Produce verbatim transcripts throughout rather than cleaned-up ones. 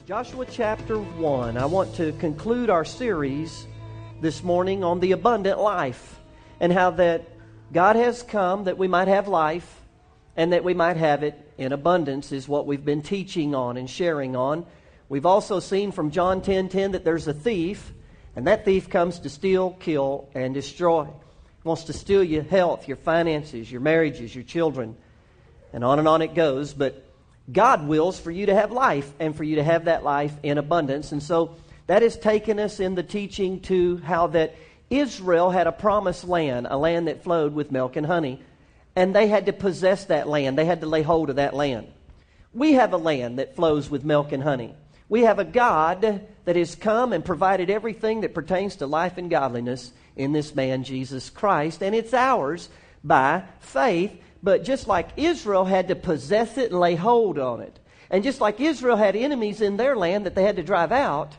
Joshua chapter one. I want to conclude our series this morning on the abundant life and how that God has come that we might have life and that we might have it in abundance is what we've been teaching on and sharing on. We've also seen from John ten ten that there's a thief, and that thief comes to steal, kill, and destroy. He wants to steal your health, your finances, your marriages, your children, and on and on it goes. But God wills for you to have life and for you to have that life in abundance. And so that has taken us in the teaching to how that Israel had a promised land, a land that flowed with milk and honey. And they had to possess that land. They had to lay hold of that land. We have a land that flows with milk and honey. We have a God that has come and provided everything that pertains to life and godliness in this man, Jesus Christ. And it's ours by faith. But just like Israel had to possess it and lay hold on it, and just like Israel had enemies in their land that they had to drive out,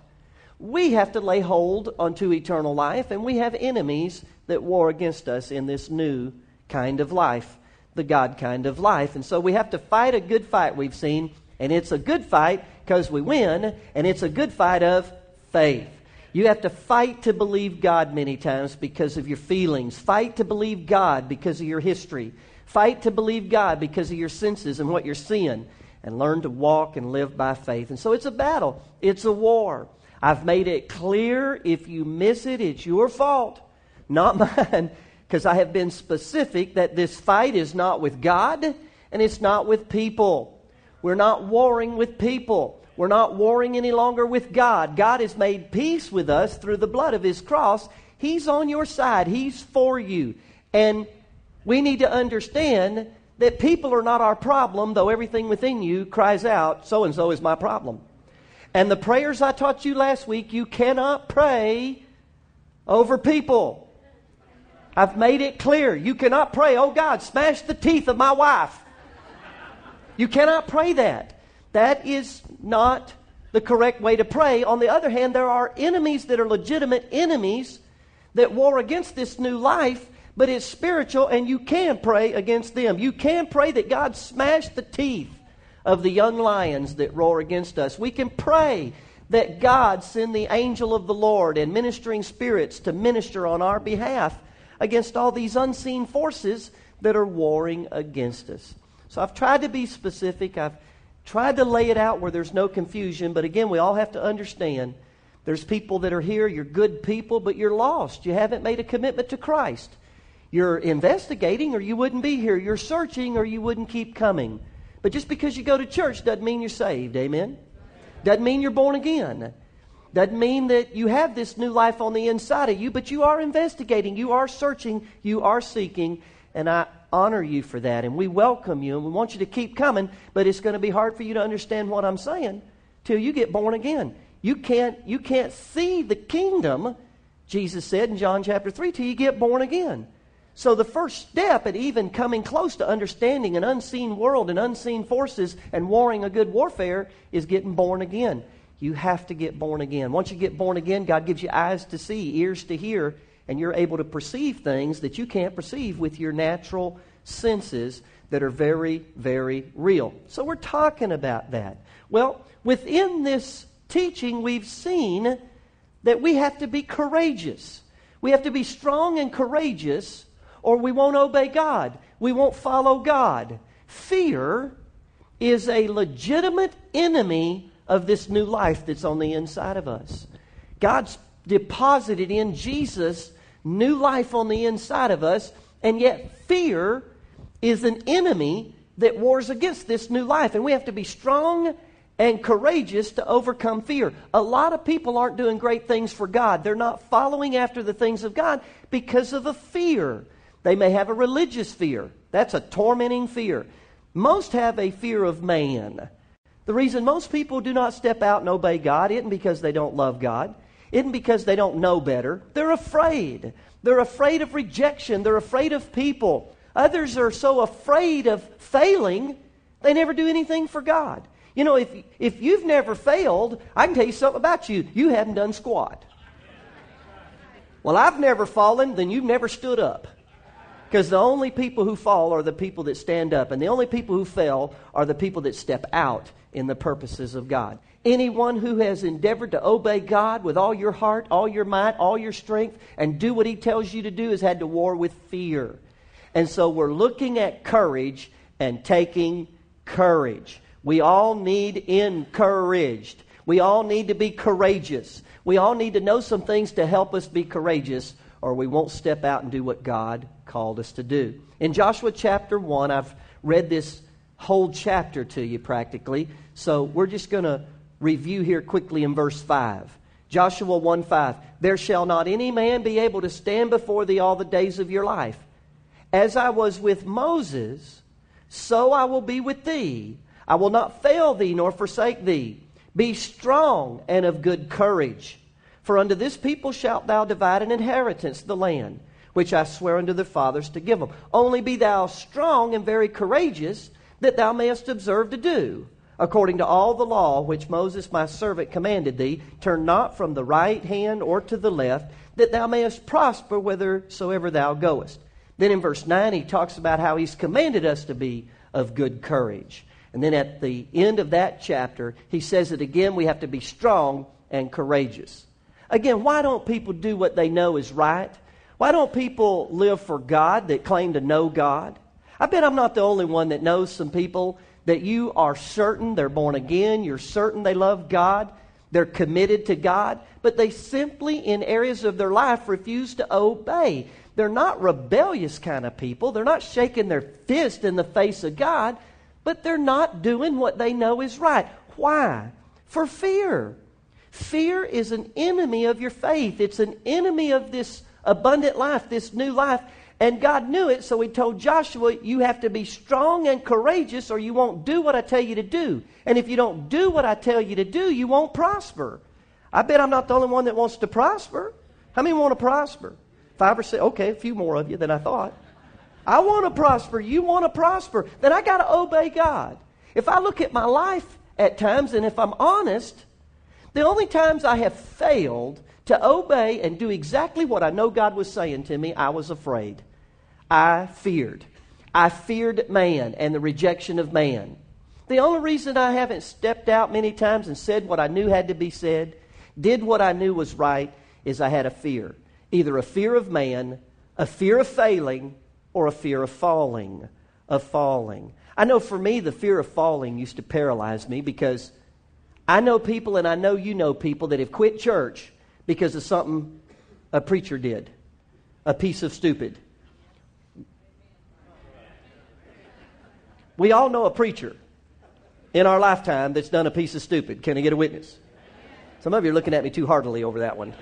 we have to lay hold onto eternal life, and we have enemies that war against us in this new kind of life, the God kind of life. And so we have to fight a good fight, we've seen, and it's a good fight because we win, and it's a good fight of faith. You have to fight to believe God many times because of your feelings. Fight to believe God because of your history. Fight to believe God because of your senses and what you're seeing, and learn to walk and live by faith. And so it's a battle. It's a war. I've made it clear, if you miss it, it's your fault, not mine, because I have been specific that this fight is not with God and it's not with people. We're not warring with people. We're not warring any longer with God. God has made peace with us through the blood of His cross. He's on your side. He's for you. And we need to understand that people are not our problem, though everything within you cries out, so-and-so is my problem. And the prayers I taught you last week, you cannot pray over people. I've made it clear. You cannot pray, oh God, smash the teeth of my wife. You cannot pray that. That is not the correct way to pray. On the other hand, there are enemies that are legitimate enemies that war against this new life, but it's spiritual, and you can pray against them. You can pray that God smash the teeth of the young lions that roar against us. We can pray that God send the angel of the Lord and ministering spirits to minister on our behalf against all these unseen forces that are warring against us. So I've tried to be specific. I've tried to lay it out where there's no confusion. But again, we all have to understand there's people that are here. You're good people, but you're lost. You haven't made a commitment to Christ. You're investigating or you wouldn't be here. You're searching or you wouldn't keep coming. But just because you go to church doesn't mean you're saved. Amen? Doesn't mean you're born again. Doesn't mean that you have this new life on the inside of you, but you are investigating. You are searching. You are seeking. And I honor you for that. And we welcome you and we want you to keep coming. But it's going to be hard for you to understand what I'm saying till you get born again. You can't, you can't see the kingdom, Jesus said in John chapter three, till you get born again. So the first step at even coming close to understanding an unseen world and unseen forces and warring a good warfare is getting born again. You have to get born again. Once you get born again, God gives you eyes to see, ears to hear, and you're able to perceive things that you can't perceive with your natural senses that are very, very real. So we're talking about that. Well, within this teaching, we've seen that we have to be courageous. We have to be strong and courageous, or we won't obey God. We won't follow God. Fear is a legitimate enemy of this new life that's on the inside of us. God's deposited in Jesus new life on the inside of us, and yet fear is an enemy that wars against this new life. And we have to be strong and courageous to overcome fear. A lot of people aren't doing great things for God. They're not following after the things of God because of a fear. They may have a religious fear. That's a tormenting fear. Most have a fear of man. The reason most people do not step out and obey God isn't because they don't love God. Isn't because they don't know better. They're afraid. They're afraid of rejection. They're afraid of people. Others are so afraid of failing, they never do anything for God. You know, if, if you've never failed, I can tell you something about you. You haven't done squat. Well, I've never fallen, then you've never stood up. Because the only people who fall are the people that stand up. And the only people who fail are the people that step out in the purposes of God. Anyone who has endeavored to obey God with all your heart, all your might, all your strength, and do what He tells you to do has had to war with fear. And so we're looking at courage and taking courage. We all need encouraged. We all need to be courageous. We all need to know some things to help us be courageous, or we won't step out and do what God called us to do. In Joshua chapter one, I've read this whole chapter to you practically, so we're just going to review here quickly in verse five. Joshua one five, there shall not any man be able to stand before thee all the days of your life. As I was with Moses, so I will be with thee. I will not fail thee nor forsake thee. Be strong and of good courage. For unto this people shalt thou divide an inheritance, the land, which I swear unto their fathers to give them. Only be thou strong and very courageous, that thou mayest observe to do, according to all the law which Moses my servant commanded thee. Turn not from the right hand or to the left, that thou mayest prosper whithersoever thou goest. Then in verse nine, he talks about how he's commanded us to be of good courage. And then at the end of that chapter, he says it again, we have to be strong and courageous. Again, why don't people do what they know is right? Why don't people live for God that claim to know God? I bet I'm not the only one that knows some people that you are certain they're born again, you're certain they love God, they're committed to God, but they simply, in areas of their life, refuse to obey. They're not rebellious kind of people. They're not shaking their fist in the face of God, but they're not doing what they know is right. Why? For fear. Fear is an enemy of your faith. It's an enemy of this abundant life, this new life. And God knew it, so He told Joshua, you have to be strong and courageous or you won't do what I tell you to do. And if you don't do what I tell you to do, you won't prosper. I bet I'm not the only one that wants to prosper. How many want to prosper? Five or six? Okay, a few more of you than I thought. I want to prosper. You want to prosper. Then I got to obey God. If I look at my life at times, and if I'm honest, the only times I have failed to obey and do exactly what I know God was saying to me, I was afraid. I feared. I feared man and the rejection of man. The only reason I haven't stepped out many times and said what I knew had to be said, did what I knew was right, is I had a fear. Either a fear of man, a fear of failing, or a fear of falling, of falling. I know for me, the fear of falling used to paralyze me because I know people, and I know you know people, that have quit church because of something a preacher did. A piece of stupid. We all know a preacher in our lifetime that's done a piece of stupid. Can I get a witness? Some of you are looking at me too heartily over that one.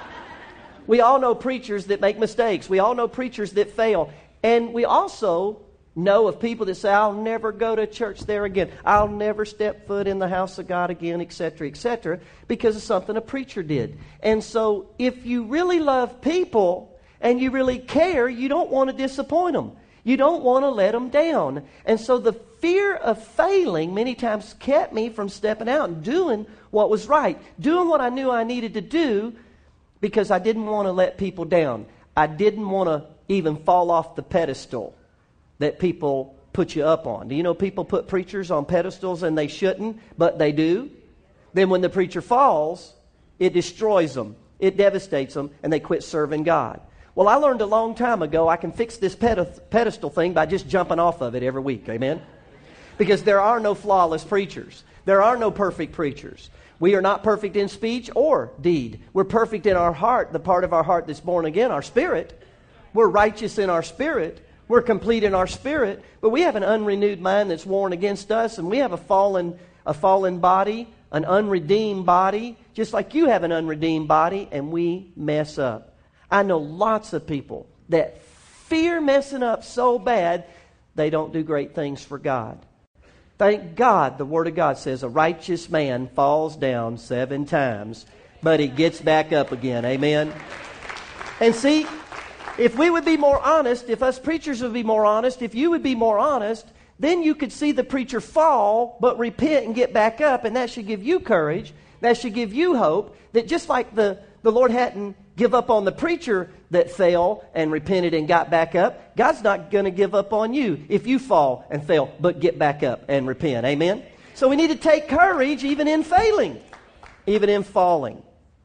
We all know preachers that make mistakes. We all know preachers that fail. And we also know of people that say, I'll never go to church there again. I'll never step foot in the house of God again, et cetera, et cetera, because of something a preacher did. And so if you really love people and you really care, you don't want to disappoint them. You don't want to let them down. And so the fear of failing many times kept me from stepping out and doing what was right, doing what I knew I needed to do, because I didn't want to let people down. I didn't want to even fall off the pedestal that people put you up on. Do you know people put preachers on pedestals and they shouldn't, but they do? Then when the preacher falls, it destroys them, it devastates them, and they quit serving God. Well, I learned a long time ago I can fix this pedestal thing by just jumping off of it every week. Amen? Because there are no flawless preachers. There are no perfect preachers. We are not perfect in speech or deed. We're perfect in our heart, the part of our heart that's born again, our spirit. We're righteous in our spirit. We're complete in our spirit. But we have an unrenewed mind that's warring against us, and we have a fallen, a fallen body, an unredeemed body, just like you have an unredeemed body, and we mess up. I know lots of people that fear messing up so bad, they don't do great things for God. Thank God the Word of God says a righteous man falls down seven times, but he gets back up again. Amen? And see, if we would be more honest, if us preachers would be more honest, if you would be more honest, then you could see the preacher fall, but repent and get back up, and that should give you courage. That should give you hope that just like the, the Lord hadn't give up on the preacher that fell and repented and got back up, God's not going to give up on you if you fall and fail, but get back up and repent. Amen? So we need to take courage even in failing, even in falling.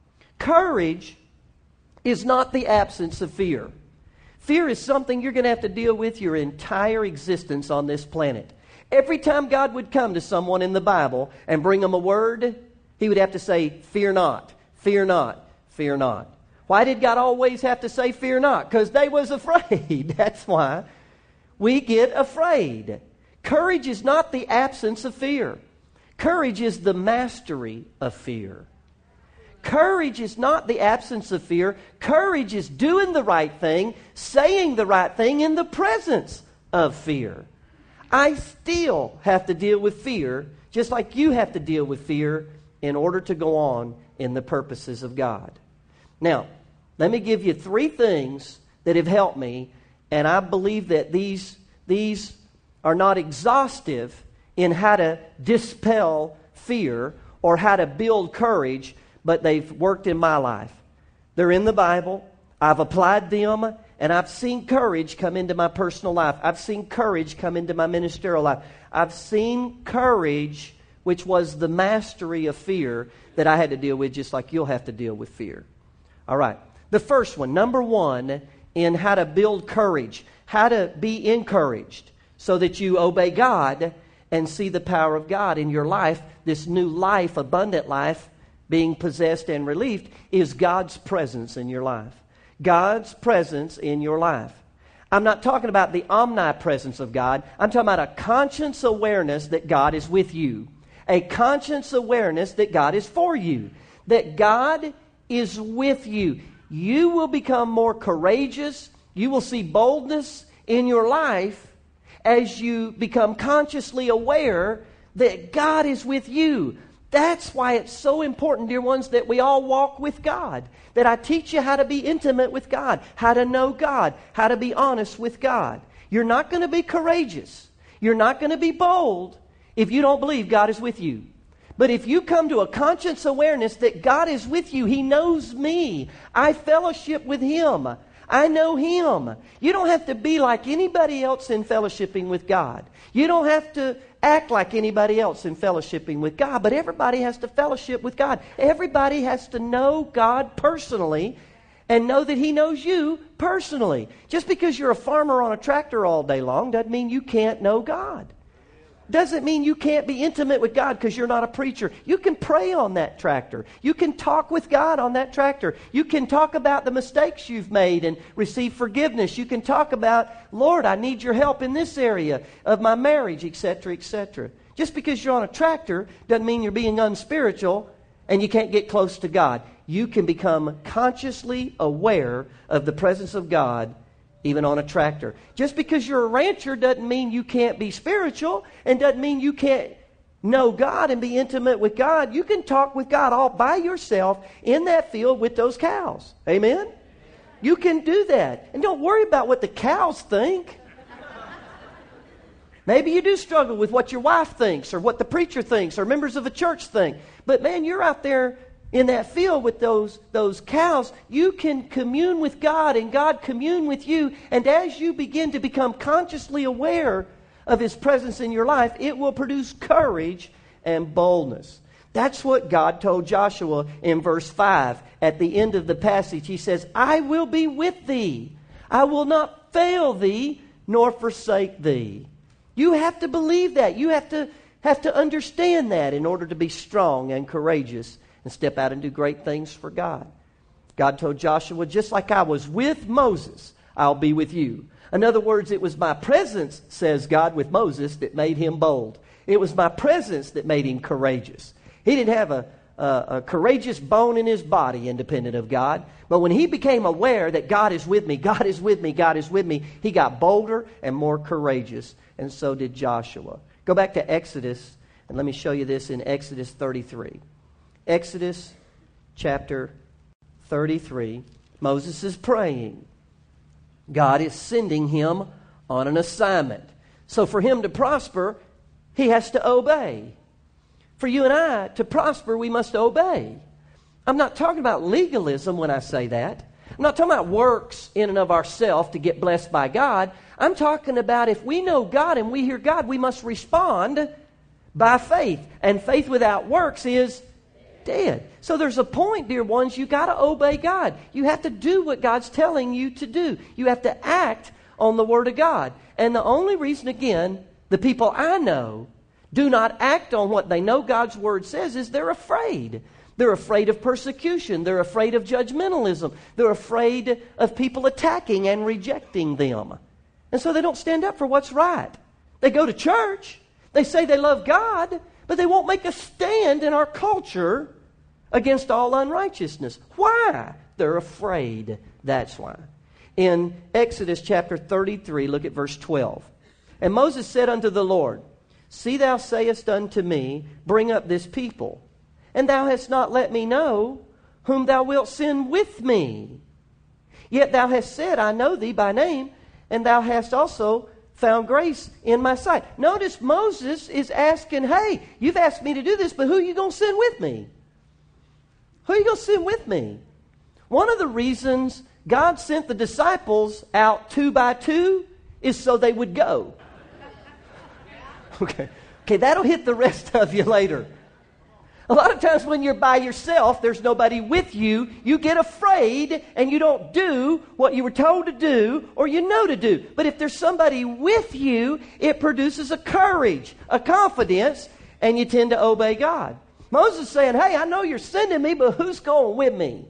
Courage is not the absence of fear. Fear is something you're going to have to deal with your entire existence on this planet. Every time God would come to someone in the Bible and bring them a word, He would have to say, fear not, fear not, fear not. Why did God always have to say fear not? Because they was afraid. That's why we get afraid. Courage is not the absence of fear. Courage is the mastery of fear. Courage is not the absence of fear. Courage is doing the right thing, saying the right thing in the presence of fear. I still have to deal with fear, just like you have to deal with fear in order to go on in the purposes of God. Now, let me give you three things that have helped me, and I believe that these, these are not exhaustive in how to dispel fear or how to build courage, but they've worked in my life. They're in the Bible. I've applied them, and I've seen courage come into my personal life. I've seen courage come into my ministerial life. I've seen courage, which was the mastery of fear, that I had to deal with just like you'll have to deal with fear. All right. The first one, number one, in how to build courage, how to be encouraged so that you obey God and see the power of God in your life, this new life, abundant life, being possessed and relieved, is God's presence in your life. God's presence in your life. I'm not talking about the omnipresence of God. I'm talking about a conscious awareness that God is with you. A conscious awareness that God is for you. That God is with you. You will become more courageous. You will see boldness in your life as you become consciously aware that God is with you. That's why it's so important, dear ones, that we all walk with God. That I teach you how to be intimate with God, how to know God, how to be honest with God. You're not going to be courageous. You're not going to be bold if you don't believe God is with you. But if you come to a conscious awareness that God is with you, He knows me. I fellowship with Him. I know Him. You don't have to be like anybody else in fellowshipping with God. You don't have to act like anybody else in fellowshipping with God. But everybody has to fellowship with God. Everybody has to know God personally and know that He knows you personally. Just because you're a farmer on a tractor all day long doesn't mean you can't know God. Doesn't mean you can't be intimate with God because you're not a preacher. You can pray on that tractor. You can talk with God on that tractor. You can talk about the mistakes you've made and receive forgiveness. You can talk about, Lord, I need your help in this area of my marriage, et cetera, et cetera. Just because you're on a tractor doesn't mean you're being unspiritual and you can't get close to God. You can become consciously aware of the presence of God even on a tractor. Just because you're a rancher doesn't mean you can't be spiritual and doesn't mean you can't know God and be intimate with God. You can talk with God all by yourself in that field with those cows. Amen? You can do that. And don't worry about what the cows think. Maybe you do struggle with what your wife thinks or what the preacher thinks or members of a church think. But man, you're out there in that field with those, those cows. You can commune with God and God commune with you. And as you begin to become consciously aware of His presence in your life, it will produce courage and boldness. That's what God told Joshua in verse five. At the end of the passage, He says, I will be with thee. I will not fail thee nor forsake thee. You have to believe that. You have to, have to understand that in order to be strong and courageous and step out and do great things for God. God told Joshua, just like I was with Moses, I'll be with you. In other words, it was my presence, says God, with Moses that made him bold. It was my presence that made him courageous. He didn't have a, a, a courageous bone in his body independent of God. But when he became aware that God is with me, God is with me, God is with me, he got bolder and more courageous. And so did Joshua. Go back to Exodus, and let me show you this in Exodus thirty-three. Exodus chapter thirty-three. Moses is praying. God is sending him on an assignment. So for him to prosper, he has to obey. For you and I to prosper, we must obey. I'm not talking about legalism when I say that. I'm not talking about works in and of ourselves to get blessed by God. I'm talking about if we know God and we hear God, we must respond by faith. And faith without works is dead. So there's a point, dear ones, you got to obey God. You have to do what God's telling you to do. You have to act on the Word of God. And the only reason, again, the people I know do not act on what they know God's Word says is they're afraid. They're afraid of persecution. They're afraid of judgmentalism. They're afraid of people attacking and rejecting them. And so they don't stand up for what's right. They go to church. They say they love God, but they won't make a stand in our culture against all unrighteousness. Why? They're afraid. That's why. In Exodus chapter thirty-three, look at verse twelve. And Moses said unto the Lord, See, thou sayest unto me, Bring up this people. And thou hast not let me know whom thou wilt send with me. Yet thou hast said, I know thee by name, and thou hast also found grace in my sight. Notice Moses is asking, hey, you've asked me to do this, but who are you going to send with me? Who are you going to send with me? One of the reasons God sent the disciples out two by two is so they would go. Okay, okay, that'll hit the rest of you later. A lot of times when you're by yourself, there's nobody with you, you get afraid and you don't do what you were told to do or you know to do. But if there's somebody with you, it produces a courage, a confidence, and you tend to obey God. Moses is saying, hey, I know you're sending me, but who's going with me?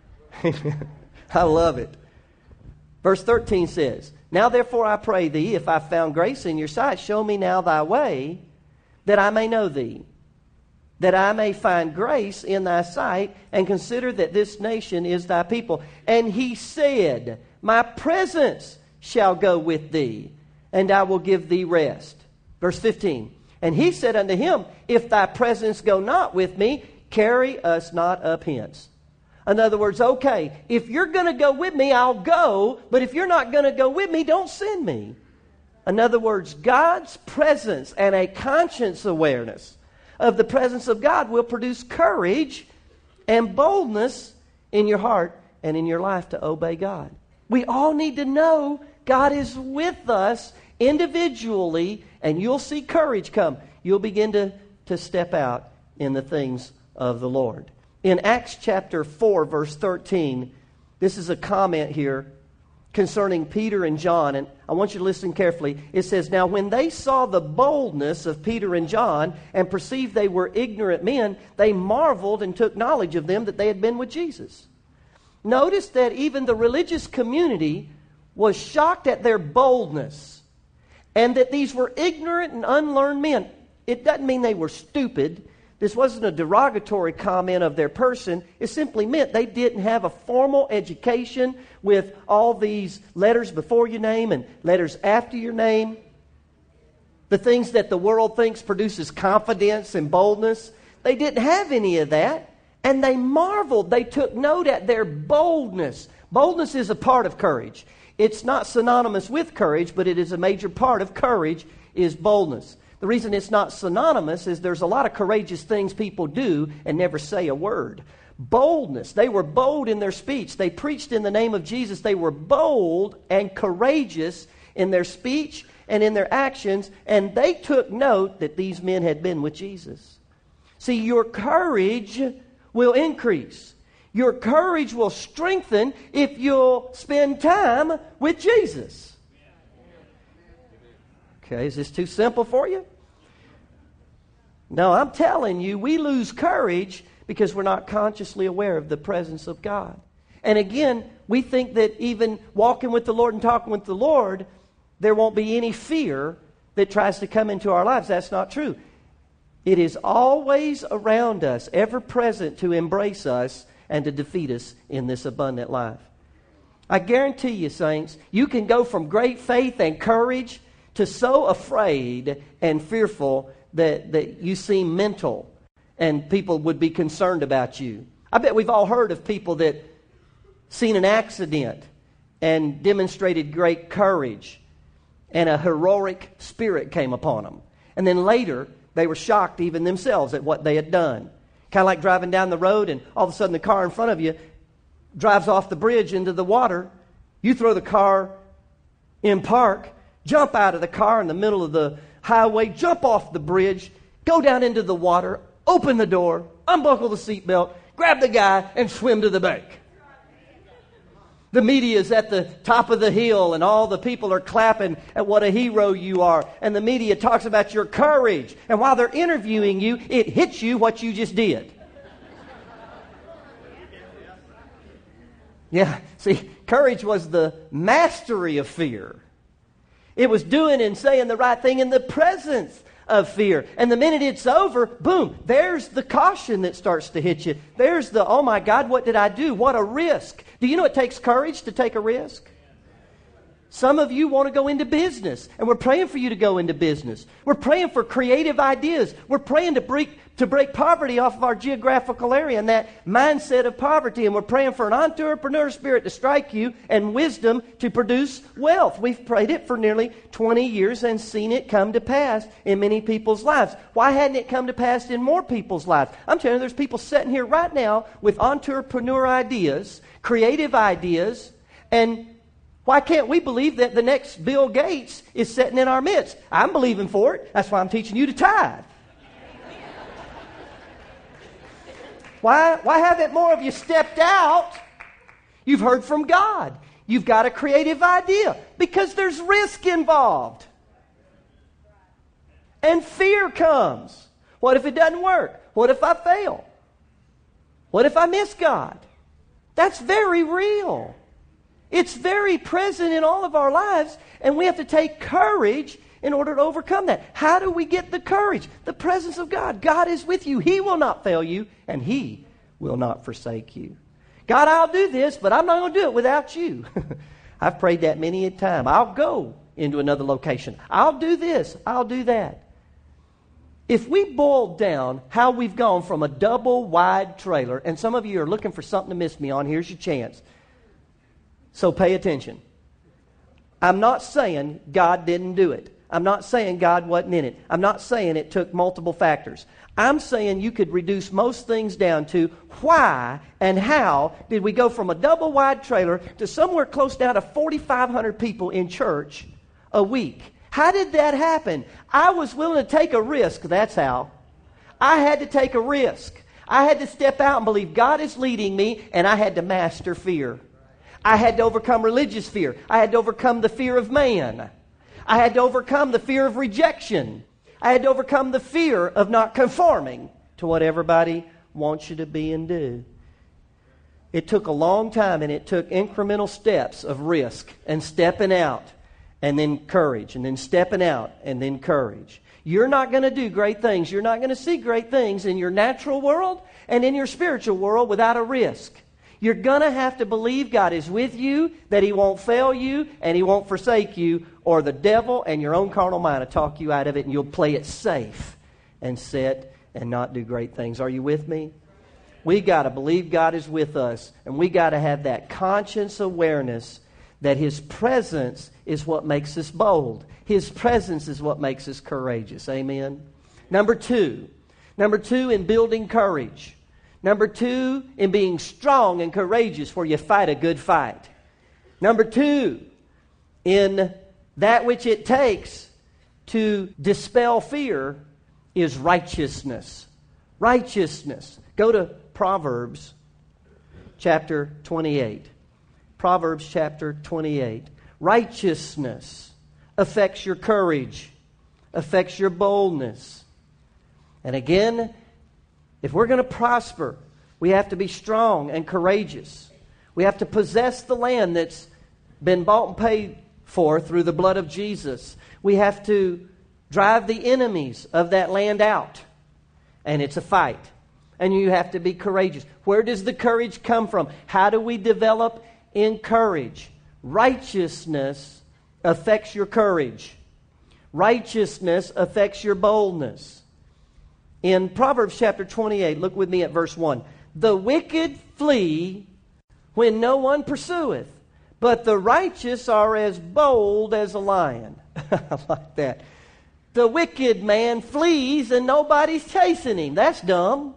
I love it. Verse thirteen says, Now therefore I pray thee, if I found grace in your sight, show me now thy way, that I may know thee, that I may find grace in thy sight, and consider that this nation is thy people. And he said, My presence shall go with thee, and I will give thee rest. Verse fifteen, And he said unto him, If thy presence go not with me, carry us not up hence. In other words, okay, if you're going to go with me, I'll go, but if you're not going to go with me, don't send me. In other words, God's presence and a conscience awareness of the presence of God will produce courage and boldness in your heart and in your life to obey God. We all need to know God is with us individually, and you'll see courage come. You'll begin to, to step out in the things of the Lord. In Acts chapter four, verse thirteen, this is a comment here concerning Peter and John, and I want you to listen carefully. It says, Now when they saw the boldness of Peter and John and perceived they were ignorant men, they marveled and took knowledge of them that they had been with Jesus. Notice that even the religious community was shocked at their boldness and that these were ignorant and unlearned men. It doesn't mean they were stupid. This wasn't a derogatory comment of their person. It simply meant they didn't have a formal education with all these letters before your name and letters after your name. The things that the world thinks produces confidence and boldness. They didn't have any of that. And they marveled. They took note at their boldness. Boldness is a part of courage. It's not synonymous with courage, but it is a major part of courage is boldness. The reason it's not synonymous is there's a lot of courageous things people do and never say a word. Boldness. They were bold in their speech. They preached in the name of Jesus. They were bold and courageous in their speech and in their actions. And they took note that these men had been with Jesus. See, your courage will increase. Your courage will strengthen if you'll spend time with Jesus. Okay, is this too simple for you? No, I'm telling you, we lose courage because we're not consciously aware of the presence of God. And again, we think that even walking with the Lord and talking with the Lord, there won't be any fear that tries to come into our lives. That's not true. It is always around us, ever present to embrace us and to defeat us in this abundant life. I guarantee you, saints, you can go from great faith and courage to so afraid and fearful that, that you seem mental and people would be concerned about you. I bet we've all heard of people that seen an accident and demonstrated great courage and a heroic spirit came upon them. And then later, they were shocked even themselves at what they had done. Kind of like driving down the road and all of a sudden the car in front of you drives off the bridge into the water. You throw the car in park, jump out of the car in the middle of the highway, jump off the bridge, go down into the water, open the door, unbuckle the seatbelt, grab the guy, and swim to the bank. The media is at the top of the hill, and all the people are clapping at what a hero you are. And the media talks about your courage. And while they're interviewing you, it hits you what you just did. Yeah, see, courage was the mastery of fear. It was doing and saying the right thing in the presence of fear. And the minute it's over, boom, there's the caution that starts to hit you. There's the, oh my God, what did I do? What a risk. Do you know it takes courage to take a risk? Some of you want to go into business, and we're praying for you to go into business. We're praying for creative ideas. We're praying to break, to break poverty off of our geographical area and that mindset of poverty. And we're praying for an entrepreneur spirit to strike you and wisdom to produce wealth. We've prayed it for nearly twenty years and seen it come to pass in many people's lives. Why hadn't it come to pass in more people's lives? I'm telling you, there's people sitting here right now with entrepreneur ideas, creative ideas, and why can't we believe that the next Bill Gates is sitting in our midst? I'm believing for it. That's why I'm teaching you to tithe. Why, why haven't more of you stepped out? You've heard from God. You've got a creative idea. Because there's risk involved. And fear comes. What if it doesn't work? What if I fail? What if I miss God? That's very real. It's very present in all of our lives, and we have to take courage in order to overcome that. How do we get the courage? The presence of God. God is with you. He will not fail you, and He will not forsake you. God, I'll do this, but I'm not going to do it without you. I've prayed that many a time. I'll go into another location. I'll do this. I'll do that. If we boiled down how we've gone from a double-wide trailer, and some of you are looking for something to miss me on, here's your chance. So pay attention. I'm not saying God didn't do it. I'm not saying God wasn't in it. I'm not saying it took multiple factors. I'm saying you could reduce most things down to why and how did we go from a double-wide trailer to somewhere close down to forty-five hundred people in church a week. How did that happen? I was willing to take a risk. That's how. I had to take a risk. I had to step out and believe God is leading me, and I had to master fear. I had to overcome religious fear. I had to overcome the fear of man. I had to overcome the fear of rejection. I had to overcome the fear of not conforming to what everybody wants you to be and do. It took a long time, and it took incremental steps of risk and stepping out and then courage and then stepping out and then courage. You're not going to do great things. You're not going to see great things in your natural world and in your spiritual world without a risk. You're going to have to believe God is with you, that He won't fail you, and He won't forsake you, or the devil and your own carnal mind will talk you out of it, and you'll play it safe and sit and not do great things. Are you with me? We got to believe God is with us, and we got to have that conscious awareness that His presence is what makes us bold. His presence is what makes us courageous. Amen? Number two. Number two in building courage. Number two, in being strong and courageous where you fight a good fight. Number two, in that which it takes to dispel fear is righteousness. Righteousness. Go to Proverbs chapter twenty-eight. Proverbs chapter twenty-eight. Righteousness affects your courage, affects your boldness. And again, if we're going to prosper, we have to be strong and courageous. We have to possess the land that's been bought and paid for through the blood of Jesus. We have to drive the enemies of that land out. And it's a fight. And you have to be courageous. Where does the courage come from? How do we develop in courage? Righteousness affects your courage. Righteousness affects your boldness. In Proverbs chapter twenty-eight, look with me at verse one. The wicked flee when no one pursueth, but the righteous are as bold as a lion. I like that. The wicked man flees and nobody's chasing him. That's dumb.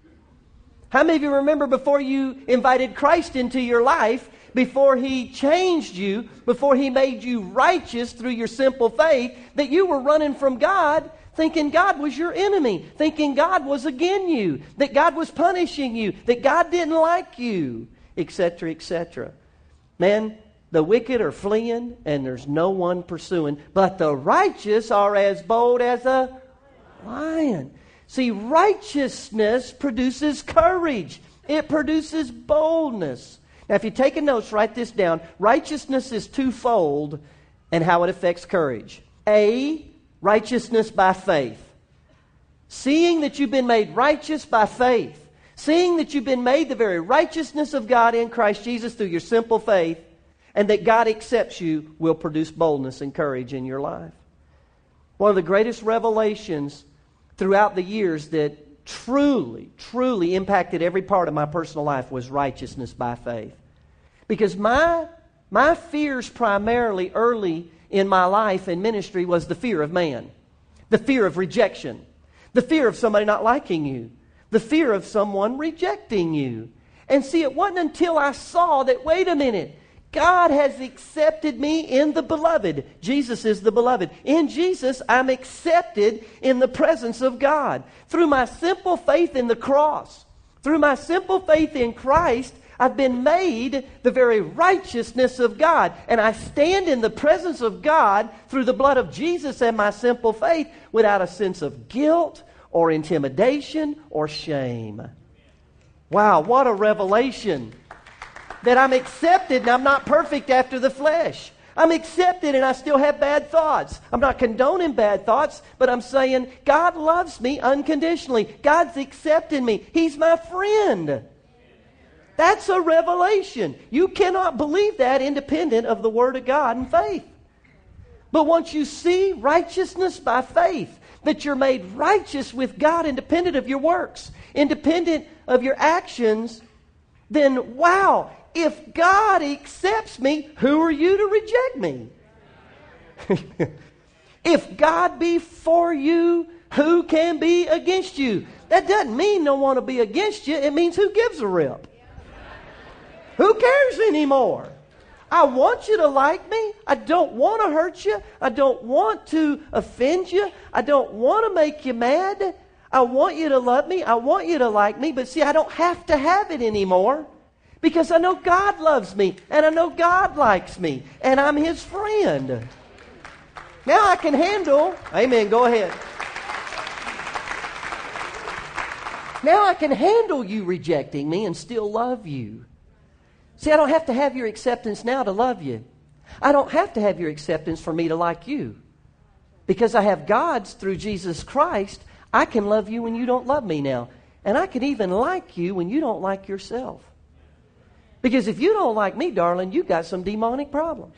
How many of you remember before you invited Christ into your life, before He changed you, before He made you righteous through your simple faith, that you were running from God, thinking God was your enemy, thinking God was against you, that God was punishing you, that God didn't like you, et cetera, et cetera. Man, the wicked are fleeing and there's no one pursuing, but the righteous are as bold as a lion. See, righteousness produces courage. It produces boldness. Now, if you're taking notes, write this down. Righteousness is twofold and how it affects courage. A, righteousness by faith. Seeing that you've been made righteous by faith. Seeing that you've been made the very righteousness of God in Christ Jesus through your simple faith, and that God accepts you, will produce boldness and courage in your life. One of the greatest revelations throughout the years that truly, truly impacted every part of my personal life was righteousness by faith. Because my, my fears primarily early in my life and ministry was the fear of man, the fear of rejection, the fear of somebody not liking you, the fear of someone rejecting you. And see, it wasn't until I saw that, wait a minute, God has accepted me in the beloved. Jesus is the beloved. In Jesus, I'm accepted in the presence of God. Through my simple faith in the cross, through my simple faith in Christ, I've been made the very righteousness of God. And I stand in the presence of God through the blood of Jesus and my simple faith without a sense of guilt or intimidation or shame. Wow, what a revelation. That I'm accepted and I'm not perfect after the flesh. I'm accepted and I still have bad thoughts. I'm not condoning bad thoughts, but I'm saying God loves me unconditionally. God's accepted me. He's my friend. That's a revelation. You cannot believe that independent of the Word of God and faith. But once you see righteousness by faith, that you're made righteous with God independent of your works, independent of your actions, then wow, if God accepts me, who are you to reject me? If God be for you, who can be against you? That doesn't mean no one will be against you. It means who gives a rip? Who cares anymore? I want you to like me. I don't want to hurt you. I don't want to offend you. I don't want to make you mad. I want you to love me. I want you to like me. But see, I don't have to have it anymore. Because I know God loves me, and I know God likes me, and I'm His friend. Now I can handle, amen, go ahead. Now I can handle you rejecting me and still love you. See, I don't have to have your acceptance now to love you. I don't have to have your acceptance for me to like you. Because I have God's through Jesus Christ, I can love you when you don't love me now. And I can even like you when you don't like yourself. Because if you don't like me, darling, you got some demonic problems.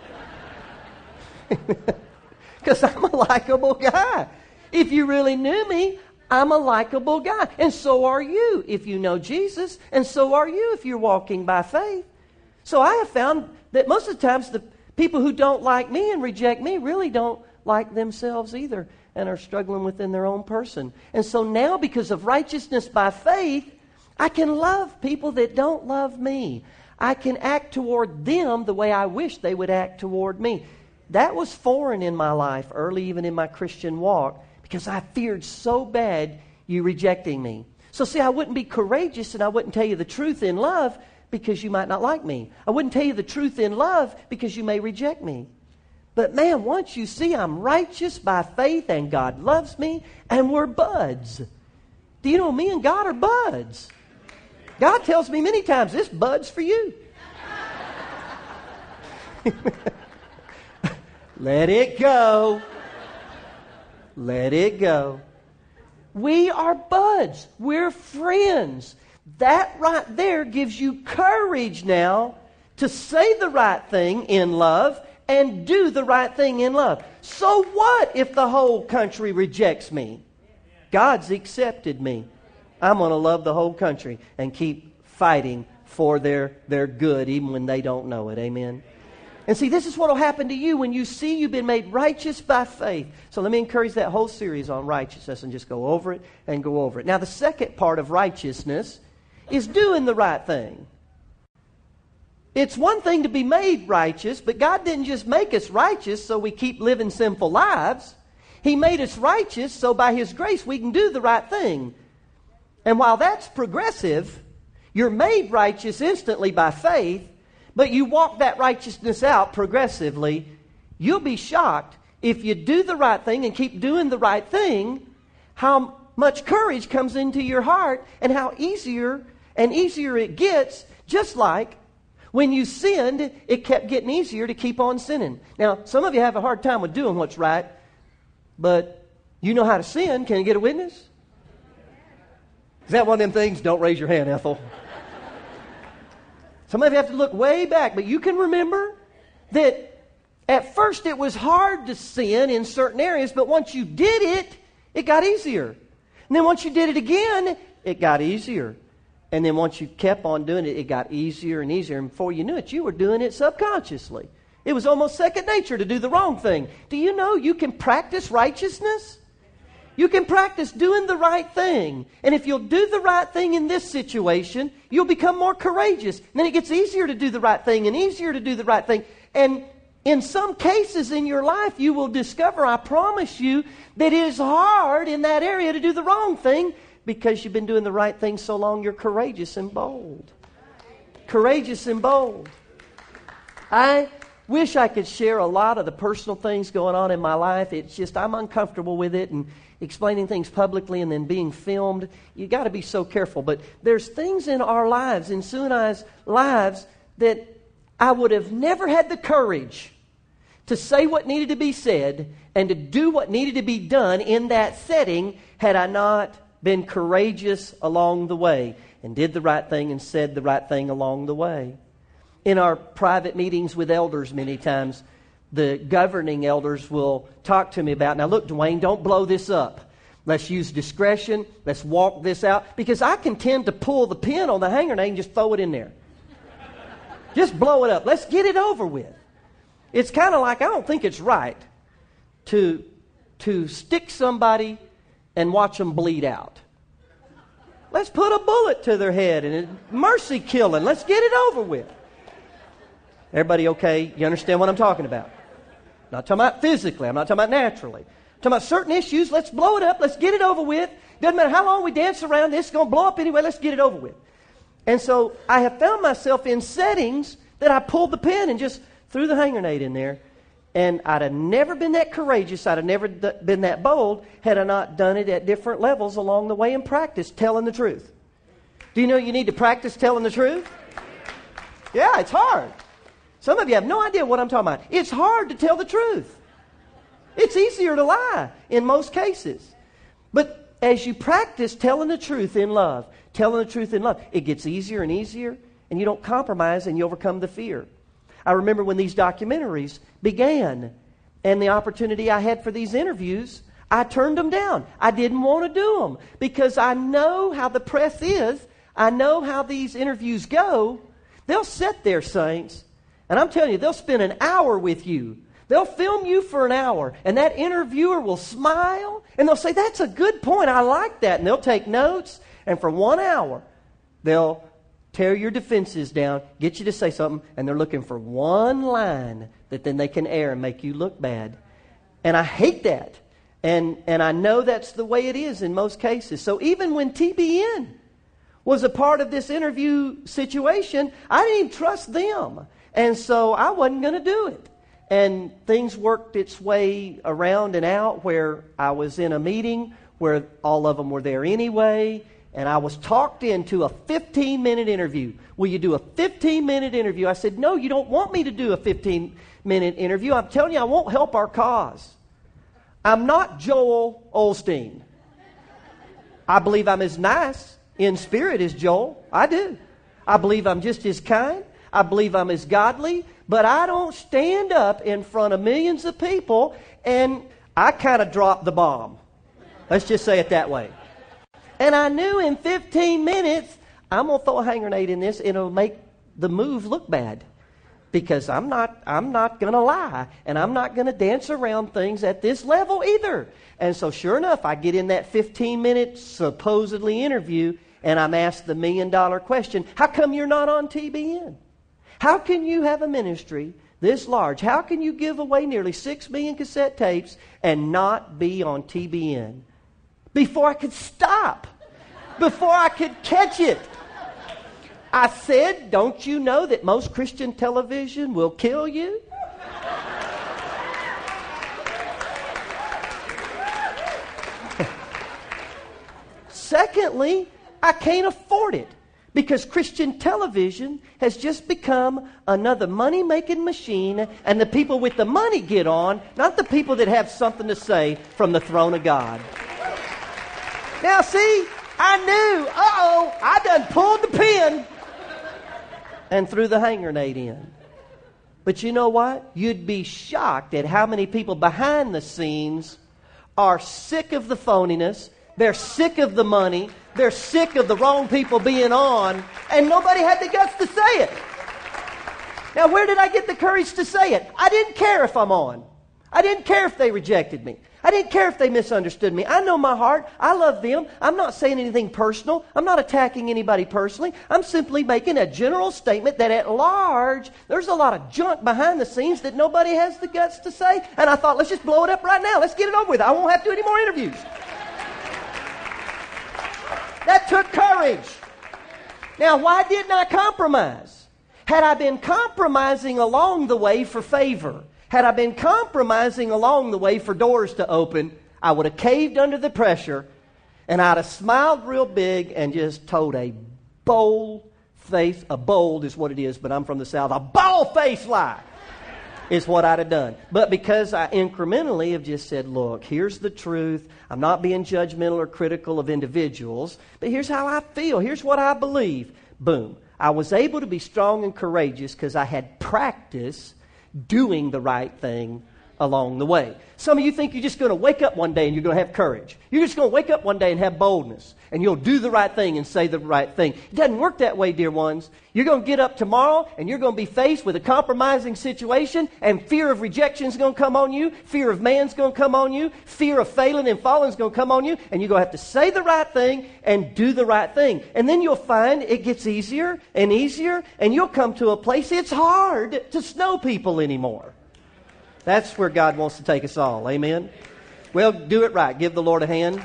Because I'm a likable guy. If you really knew me, I'm a likable guy. And so are you if you know Jesus. And so are you if you're walking by faith. So I have found that most of the times the people who don't like me and reject me really don't like themselves either and are struggling within their own person. And so now, because of righteousness by faith, I can love people that don't love me. I can act toward them the way I wish they would act toward me. That was foreign in my life, early even in my Christian walk, because I feared so bad you rejecting me. So see, I wouldn't be courageous and I wouldn't tell you the truth in love because you might not like me. I wouldn't tell you the truth in love because you may reject me. But man, once you see I'm righteous by faith and God loves me and we're buds. Do you know me and God are buds? God tells me many times, this bud's for you. Let it go. Let it go. We are buds. We're friends. That right there gives you courage now to say the right thing in love and do the right thing in love. So what if the whole country rejects me? God's accepted me. I'm going to love the whole country and keep fighting for their, their good even when they don't know it. Amen. And see, this is what will happen to you when you see you've been made righteous by faith. So let me encourage that whole series on righteousness and just go over it and go over it. Now, the second part of righteousness is doing the right thing. It's one thing to be made righteous, but God didn't just make us righteous so we keep living sinful lives. He made us righteous, so by His grace we can do the right thing. And while that's progressive, you're made righteous instantly by faith, but you walk that righteousness out progressively. You'll be shocked if you do the right thing and keep doing the right thing, how much courage comes into your heart and how easier and easier it gets, just like when you sinned, it kept getting easier to keep on sinning. Now, some of you have a hard time with doing what's right, but you know how to sin. Can you get a witness? Is that one of them things? Don't raise your hand, Ethel. Some of you have to look way back, but you can remember that at first it was hard to sin in certain areas, but once you did it, it got easier. And then once you did it again, it got easier. And then once you kept on doing it, it got easier and easier. And before you knew it, you were doing it subconsciously. It was almost second nature to do the wrong thing. Do you know you can practice righteousness? You can practice doing the right thing. And if you'll do the right thing in this situation, you'll become more courageous. And then it gets easier to do the right thing and easier to do the right thing. And in some cases in your life, you will discover, I promise you, that it is hard in that area to do the wrong thing because you've been doing the right thing so long, you're courageous and bold. Courageous and bold. I wish I could share a lot of the personal things going on in my life. It's just I'm uncomfortable with it and explaining things publicly and then being filmed. You got to be so careful. But there's things in our lives, in Sue and I's lives, that I would have never had the courage to say what needed to be said and to do what needed to be done in that setting had I not been courageous along the way and did the right thing and said the right thing along the way. In our private meetings with elders many times, the governing elders will talk to me about, now look, Dwayne, don't blow this up. Let's use discretion. Let's walk this out. Because I can tend to pull the pin on the hand grenade and just throw it in there. Just blow it up. Let's get it over with. It's kind of like, I don't think it's right to, to stick somebody and watch them bleed out. Let's put a bullet to their head and mercy killing. Let's get it over with. Everybody okay? You understand what I'm talking about? I'm not talking about physically. I'm not talking about naturally. I'm talking about certain issues. Let's blow it up. Let's get it over with. Doesn't matter how long we dance around, it's going to blow up anyway. Let's get it over with. And so I have found myself in settings that I pulled the pin and just threw the hand grenade in there. And I'd have never been that courageous. I'd have never d- been that bold had I not done it at different levels along the way and practiced telling the truth. Do you know you need to practice telling the truth? Yeah, it's hard. Some of you have no idea what I'm talking about. It's hard to tell the truth. It's easier to lie in most cases. But as you practice telling the truth in love, telling the truth in love, it gets easier and easier, and you don't compromise and you overcome the fear. I remember when these documentaries began and the opportunity I had for these interviews, I turned them down. I didn't want to do them because I know how the press is. I know how these interviews go. They'll sit there, saints, and I'm telling you, they'll spend an hour with you. They'll film you for an hour, and that interviewer will smile, and they'll say, that's a good point. I like that. And they'll take notes, and for one hour, they'll tear your defenses down, get you to say something, and they're looking for one line that then they can air and make you look bad. And I hate that. And, and I know that's the way it is in most cases. So even when T B N was a part of this interview situation, I didn't even trust them. And so I wasn't going to do it. And things worked its way around and out where I was in a meeting where all of them were there anyway. And I was talked into a fifteen-minute interview. Will you do a fifteen-minute interview? I said, no, you don't want me to do a fifteen-minute interview. I'm telling you, I won't help our cause. I'm not Joel Osteen. I believe I'm as nice in spirit as Joel. I do. I believe I'm just as kind. I believe I'm as godly. But I don't stand up in front of millions of people and I kind of drop the bomb. Let's just say it that way. And I knew in fifteen minutes, I'm going to throw a hand grenade in this and it'll make the move look bad. Because I'm not, I'm not going to lie. And I'm not going to dance around things at this level either. And so sure enough, I get in that fifteen-minute supposedly interview and I'm asked the million-dollar question, how come you're not on T B N? How can you have a ministry this large. How can you give away nearly six million cassette tapes and not be on T B N? Before I could stop, before I could catch it, I said, don't you know that most Christian television will kill you? Secondly, I can't afford it because Christian television has just become another money-making machine, and the people with the money get on, not the people that have something to say from the throne of God. Now, see, I knew, uh-oh, I done pulled the pin and threw the hand grenade in. But you know what? You'd be shocked at how many people behind the scenes are sick of the phoniness. They're sick of the money. They're sick of the wrong people being on. And nobody had the guts to say it. Now, where did I get the courage to say it? I didn't care if I'm on. I didn't care if they rejected me. I didn't care if they misunderstood me. I know my heart. I love them. I'm not saying anything personal. I'm not attacking anybody personally. I'm simply making a general statement that at large, there's a lot of junk behind the scenes that nobody has the guts to say. And I thought, let's just blow it up right now. Let's get it over with. I won't have to do any more interviews. That took courage. Now, why didn't I compromise? Had I been compromising along the way for favor, had I been compromising along the way for doors to open, I would have caved under the pressure, and I'd have smiled real big and just told a bold face, a bold is what it is, but I'm from the South, a bald-faced lie is what I'd have done. But because I incrementally have just said, look, here's the truth. I'm not being judgmental or critical of individuals, but here's how I feel. Here's what I believe. Boom. I was able to be strong and courageous because I had practice doing the right thing along the way. Some of you think you're just going to wake up one day and you're going to have courage. You're just going to wake up one day and have boldness, and you'll do the right thing and say the right thing. It doesn't work that way, dear ones. You're going to get up tomorrow and you're going to be faced with a compromising situation, and fear of rejection is going to come on you. Fear of man's going to come on you. Fear of failing and falling is going to come on you, and you're going to have to say the right thing and do the right thing. And then you'll find it gets easier and easier, and you'll come to a place it's hard to snow people anymore. That's where God wants to take us all. Amen? Well, do it right. Give the Lord a hand.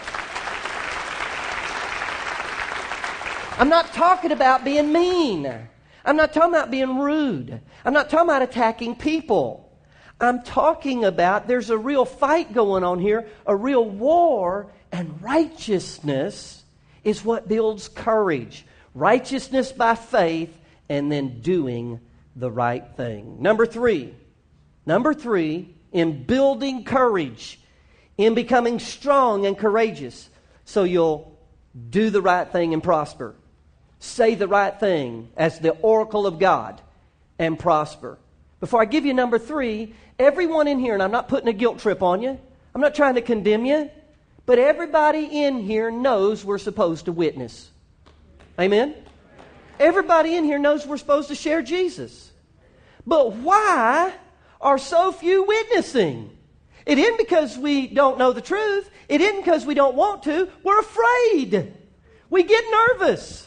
I'm not talking about being mean. I'm not talking about being rude. I'm not talking about attacking people. I'm talking about there's a real fight going on here, a real war, and righteousness is what builds courage. Righteousness by faith, and then doing the right thing. Number three. Number three, in building courage, in becoming strong and courageous, so you'll do the right thing and prosper. Say the right thing as the oracle of God and prosper. Before I give you number three, everyone in here, and I'm not putting a guilt trip on you, I'm not trying to condemn you, but everybody in here knows we're supposed to witness. Amen? Everybody in here knows we're supposed to share Jesus. But why are so few witnessing? It isn't because we don't know the truth. It isn't because we don't want to. We're afraid. We get nervous.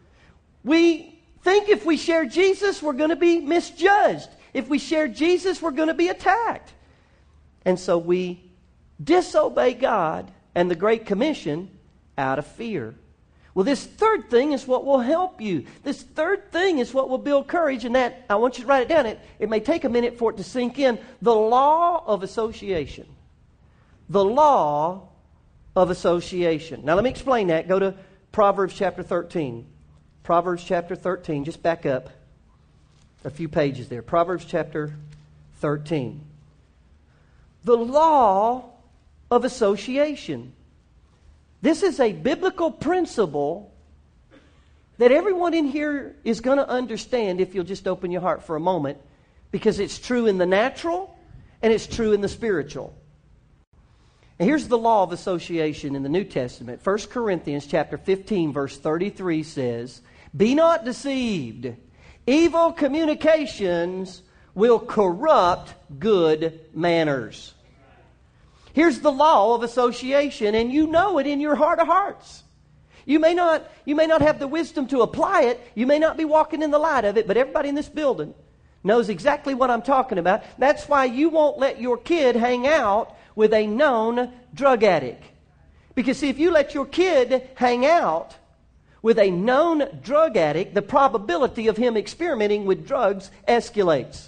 We think if we share Jesus, we're going to be misjudged. If we share Jesus, we're going to be attacked. And so we disobey God and the Great Commission out of fear. Well, this third thing is what will help you. This third thing is what will build courage, and that, I want you to write it down. It, it may take a minute for it to sink in. The law of association. The law of association. Now, let me explain that. Go to Proverbs chapter thirteen. Proverbs chapter thirteen. Just back up a few pages there. Proverbs chapter thirteen. The law of association. This is a biblical principle that everyone in here is going to understand if you'll just open your heart for a moment, because it's true in the natural and it's true in the spiritual. And here's the law of association in the New Testament. First Corinthians chapter fifteen verse thirty-three says, "Be not deceived. Evil communications will corrupt good manners." Here's the law of association, and you know it in your heart of hearts. You may not, you may not have the wisdom to apply it. You may not be walking in the light of it, but everybody in this building knows exactly what I'm talking about. That's why you won't let your kid hang out with a known drug addict. Because see, if you let your kid hang out with a known drug addict, the probability of him experimenting with drugs escalates.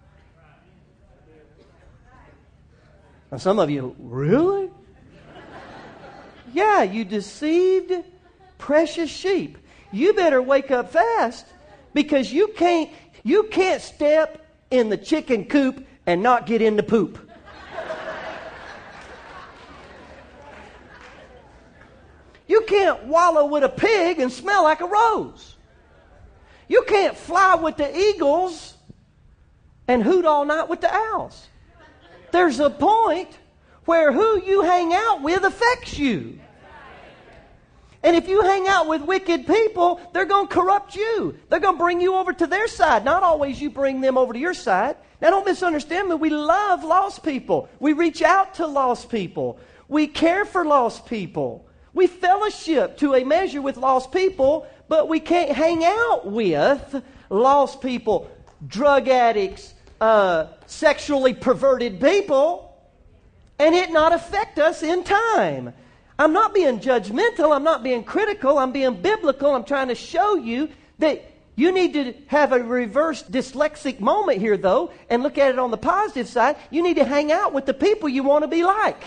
Now some of you, really? Yeah, you deceived precious sheep. You better wake up fast, because you can't you can't step in the chicken coop and not get in the poop. You can't wallow with a pig and smell like a rose. You can't fly with the eagles and hoot all night with the owls. There's a point where who you hang out with affects you. And if you hang out with wicked people, they're going to corrupt you. They're going to bring you over to their side. Not always you bring them over to your side. Now don't misunderstand me. We love lost people. We reach out to lost people. We care for lost people. We fellowship to a measure with lost people, but we can't hang out with lost people, drug addicts, uh, sexually perverted people, and it not affect us in time. I'm not being judgmental. I'm not being critical. I'm being biblical. I'm trying to show you that you need to have a reverse dyslexic moment here, though, and look at it on the positive side. You need to hang out with the people you want to be like.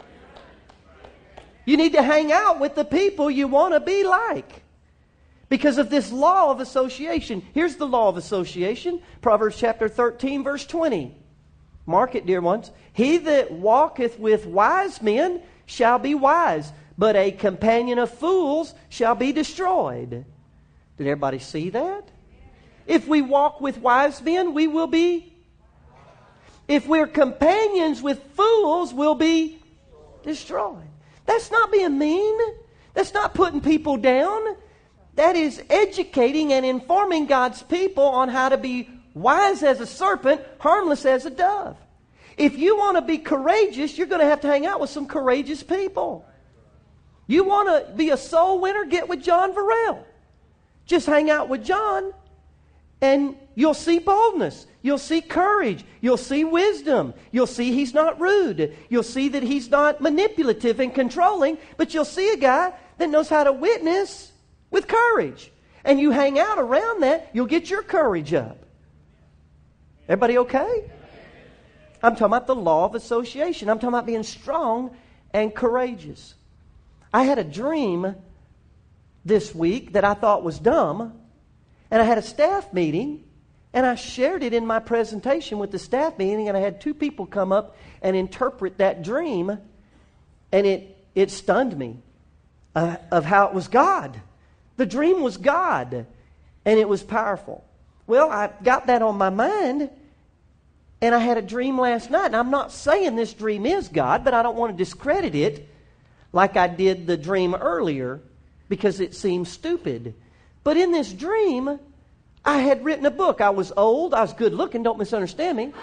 You need to hang out with the people you want to be like. Because of this law of association. Here's the law of association. Proverbs chapter thirteen, verse twenty. Mark it, dear ones. He that walketh with wise men shall be wise, but a companion of fools shall be destroyed. Did everybody see that? If we walk with wise men, we will be. If we're companions with fools, we'll be destroyed. That's not being mean. That's not putting people down. That is educating and informing God's people on how to be wise as a serpent, harmless as a dove. If you want to be courageous, you're going to have to hang out with some courageous people. You want to be a soul winner? Get with John Varel. Just hang out with John, and you'll see boldness. You'll see courage. You'll see wisdom. You'll see he's not rude. You'll see that he's not manipulative and controlling, but you'll see a guy that knows how to witness with courage. And you hang out around that, you'll get your courage up. Everybody okay? I'm talking about the law of association. I'm talking about being strong and courageous. I had a dream this week that I thought was dumb, and I had a staff meeting, and I shared it in my presentation with the staff meeting, and I had two people come up and interpret that dream, and it, it stunned me uh, of how it was God. The dream was God, and it was powerful. Well, I got that on my mind, and I had a dream last night. And I'm not saying this dream is God, but I don't want to discredit it like I did the dream earlier because it seems stupid. But in this dream, I had written a book. I was old. I was good looking. Don't misunderstand me.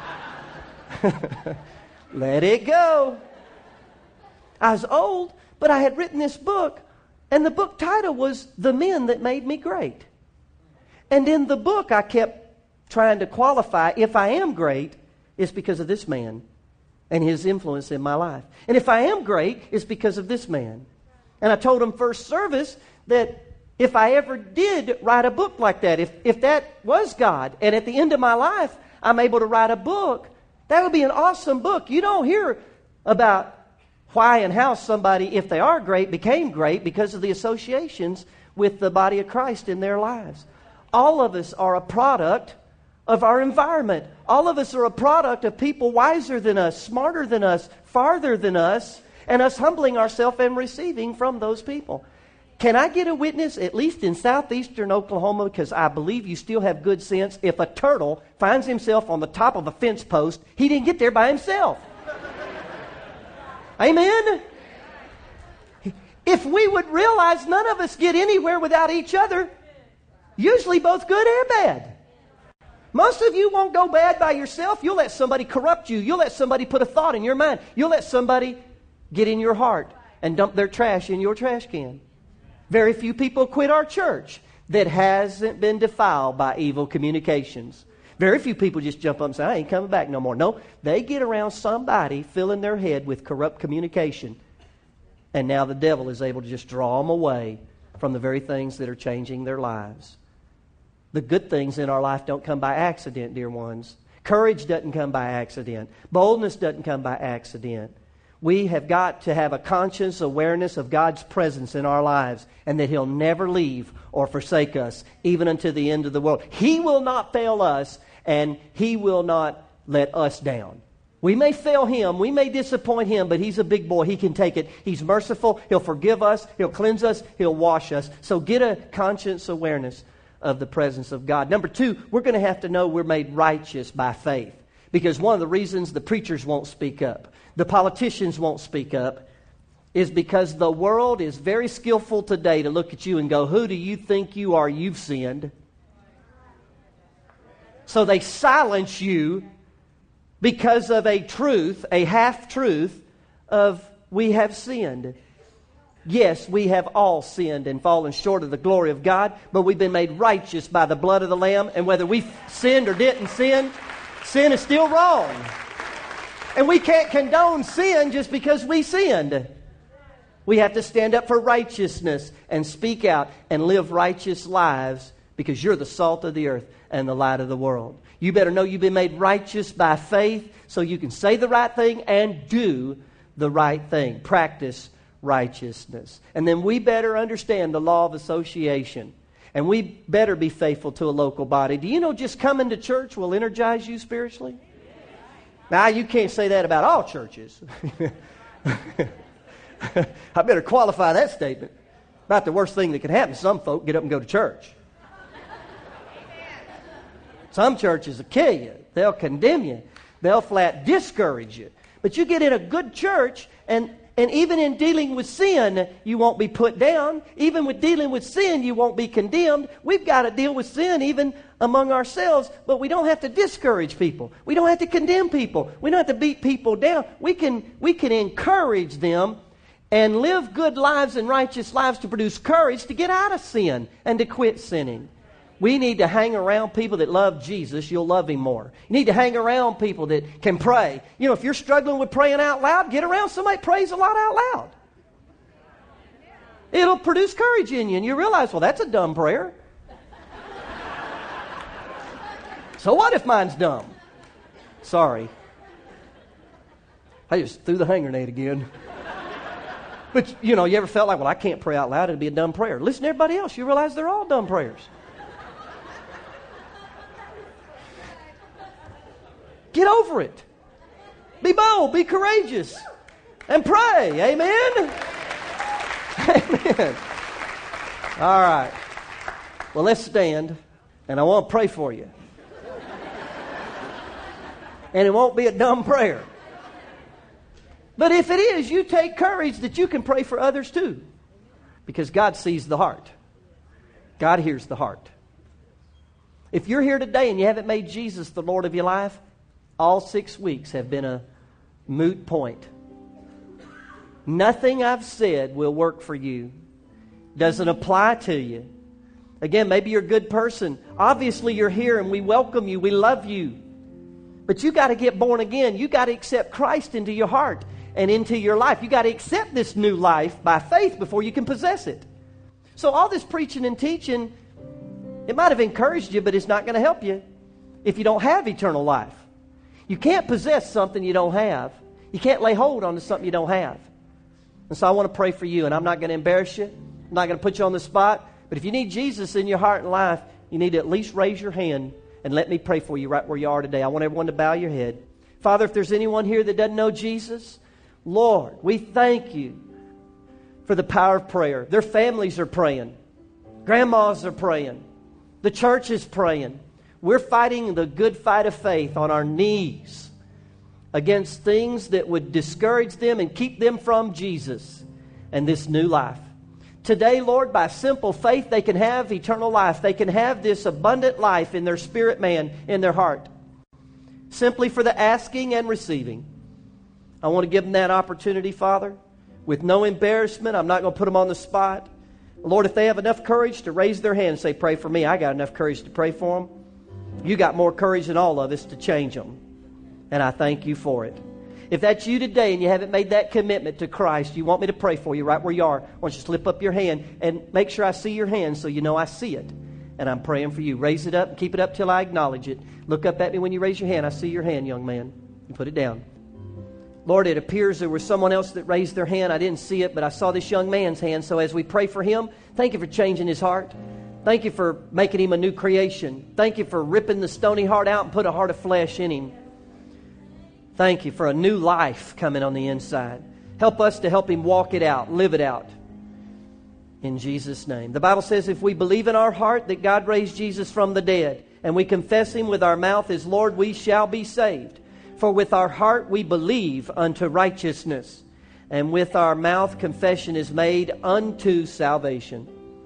Let it go. I was old, but I had written this book, and the book title was The Men That Made Me Great. And in the book, I kept trying to qualify, if I am great, it's because of this man and his influence in my life. And if I am great, it's because of this man. And I told him first service that if I ever did write a book like that, if, if that was God, and at the end of my life, I'm able to write a book, that would be an awesome book. You don't hear about why and how somebody, if they are great, became great because of the associations with the body of Christ in their lives. All of us are a product of our environment. All of us are a product of people wiser than us, smarter than us, farther than us, and us humbling ourselves and receiving from those people. Can I get a witness, at least in southeastern Oklahoma, because I believe you still have good sense, if a turtle finds himself on the top of a fence post, he didn't get there by himself. Amen? If we would realize none of us get anywhere without each other, usually both good and bad. Most of you won't go bad by yourself. You'll let somebody corrupt you. You'll let somebody put a thought in your mind. You'll let somebody get in your heart and dump their trash in your trash can. Very few people quit our church that hasn't been defiled by evil communications. Very few people just jump up and say, I ain't coming back no more. No, they get around somebody filling their head with corrupt communication. And now the devil is able to just draw them away from the very things that are changing their lives. The good things in our life don't come by accident, dear ones. Courage doesn't come by accident. Boldness doesn't come by accident. We have got to have a conscious awareness of God's presence in our lives and that He'll never leave or forsake us, even unto the end of the world. He will not fail us, and He will not let us down. We may fail Him, we may disappoint Him, but He's a big boy. He can take it. He's merciful. He'll forgive us. He'll cleanse us. He'll wash us. So get a conscious awareness of the presence of God. Number two, we're going to have to know we're made righteous by faith. Because one of the reasons the preachers won't speak up, the politicians won't speak up, is because the world is very skillful today to look at you and go, who do you think you are? You've sinned. So they silence you because of a truth, a half-truth of we have sinned. Yes, we have all sinned and fallen short of the glory of God, but we've been made righteous by the blood of the Lamb, and whether we sinned or didn't sin, sin is still wrong. And we can't condone sin just because we sinned. We have to stand up for righteousness and speak out and live righteous lives because you're the salt of the earth and the light of the world. You better know you've been made righteous by faith so you can say the right thing and do the right thing. Practice righteousness. And then we better understand the law of association. And we better be faithful to a local body. Do you know just coming to church will energize you spiritually? Now, you can't say that about all churches. I better qualify that statement. About the worst thing that can happen, some folk get up and go to church. Some churches will kill you. They'll condemn you. They'll flat discourage you. But you get in a good church, and, and even in dealing with sin, you won't be put down. Even with dealing with sin, you won't be condemned. We've got to deal with sin even among ourselves, but we don't have to discourage people. We don't have to condemn people. We don't have to beat people down. We can, we can encourage them and live good lives and righteous lives to produce courage to get out of sin and to quit sinning. We need to hang around people that love Jesus. You'll love Him more. You need to hang around people that can pray. You know, if you're struggling with praying out loud, get around somebody that prays a lot out loud. It'll produce courage in you, and you realize, well, that's a dumb prayer. So what if mine's dumb? Sorry. I just threw the hand grenade again. But, you know, you ever felt like, well, I can't pray out loud. It'd be a dumb prayer. Listen to everybody else. You realize they're all dumb prayers. Get over it. Be bold. Be courageous. And pray. Amen? Amen. All right. Well, let's stand. And I want to pray for you. And it won't be a dumb prayer. But if it is, you take courage that you can pray for others too. Because God sees the heart. God hears the heart. If you're here today and you haven't made Jesus the Lord of your life, all six weeks have been a moot point. Nothing I've said will work for you. Doesn't apply to you. Again, maybe you're a good person. Obviously you're here and we welcome you. We love you. But you got to get born again. You got to accept Christ into your heart and into your life. You got to accept this new life by faith before you can possess it. So all this preaching and teaching, it might have encouraged you, but it's not going to help you if you don't have eternal life. You can't possess something you don't have. You can't lay hold on to something you don't have. And so I want to pray for you, and I'm not going to embarrass you. I'm not going to put you on the spot. But if you need Jesus in your heart and life, you need to at least raise your hand and let me pray for you right where you are today. I want everyone to bow your head. Father, if there's anyone here that doesn't know Jesus, Lord, we thank you for the power of prayer. Their families are praying. Grandmas are praying. The church is praying. We're fighting the good fight of faith on our knees against things that would discourage them and keep them from Jesus and this new life. Today, Lord, by simple faith, they can have eternal life. They can have this abundant life in their spirit man, in their heart. Simply for the asking and receiving. I want to give them that opportunity, Father, with no embarrassment. I'm not going to put them on the spot. Lord, if they have enough courage to raise their hand and say, pray for me, I got enough courage to pray for them. You got more courage than all of us to change them. And I thank you for it. If that's you today and you haven't made that commitment to Christ, you want me to pray for you right where you are, why don't you slip up your hand and make sure I see your hand so you know I see it. And I'm praying for you. Raise it up and keep it up till I acknowledge it. Look up at me when you raise your hand. I see your hand, young man. You put it down. Lord, it appears there was someone else that raised their hand. I didn't see it, but I saw this young man's hand. So as we pray for him, thank you for changing his heart. Thank you for making him a new creation. Thank you for ripping the stony heart out and put a heart of flesh in him. Thank you for a new life coming on the inside. Help us to help him walk it out, live it out. In Jesus' name. The Bible says if we believe in our heart that God raised Jesus from the dead, and we confess Him with our mouth as Lord, we shall be saved. For with our heart we believe unto righteousness, and with our mouth confession is made unto salvation.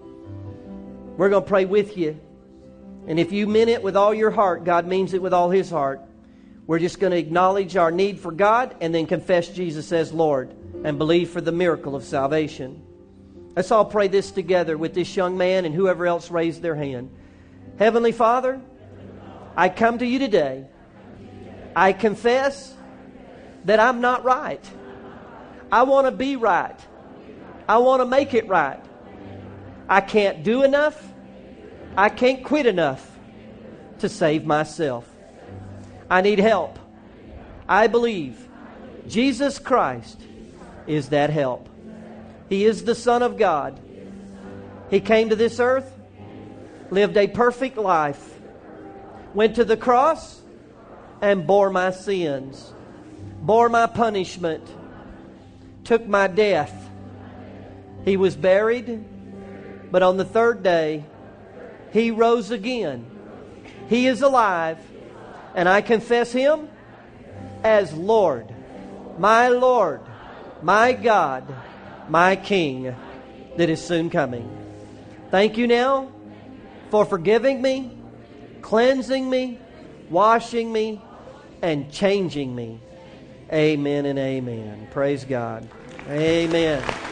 We're going to pray with you. And if you mean it with all your heart, God means it with all His heart. We're just going to acknowledge our need for God and then confess Jesus as Lord and believe for the miracle of salvation. Let's all pray this together with this young man and whoever else raised their hand. Heavenly Father, I come to you today. I confess that I'm not right. I want to be right. I want to make it right. I can't do enough. I can't quit enough to save myself. I need help. I believe Jesus Christ is that help. He is the Son of God. He came to this earth, lived a perfect life, went to the cross, and bore my sins, bore my punishment, took my death. He was buried, but on the third day, He rose again. He is alive, and I confess Him as Lord, my Lord, my God, my King that is soon coming. Thank you now for forgiving me, cleansing me, washing me, and changing me. Amen and amen. Praise God. Amen.